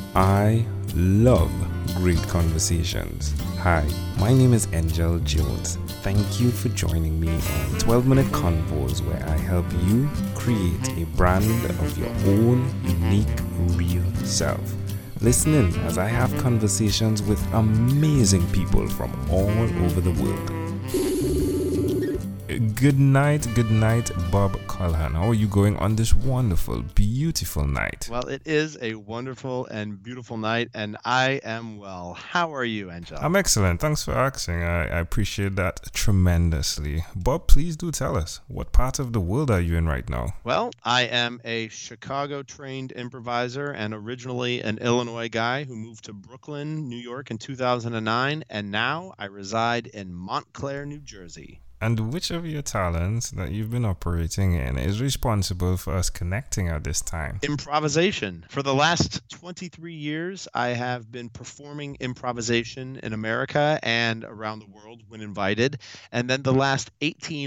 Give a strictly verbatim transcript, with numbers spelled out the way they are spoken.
I love great conversations. Hi, my name is Angel Jones. Thank you for joining me on twelve Minute Convos, where I help you create a brand of your own unique, real self. Listen in as I have conversations with amazing people from all over the world. Good night, good night, Bob Callahan. How are you going on this wonderful, beautiful night? Well, it is a wonderful and beautiful night, and I am well. How are you, Angel? I'm excellent. Thanks for asking. I, I appreciate that tremendously. Bob, please do tell us, what part of the world are you in right now? Well, I am a Chicago-trained improviser and originally an Illinois guy who moved to Brooklyn, New York in two thousand nine, and now I reside in Montclair, New Jersey. And which of your talents that you've been operating in is responsible for us connecting at this time? Improvisation. For the last twenty-three years, I have been performing improvisation in America and around the world when invited. And then the last eighteen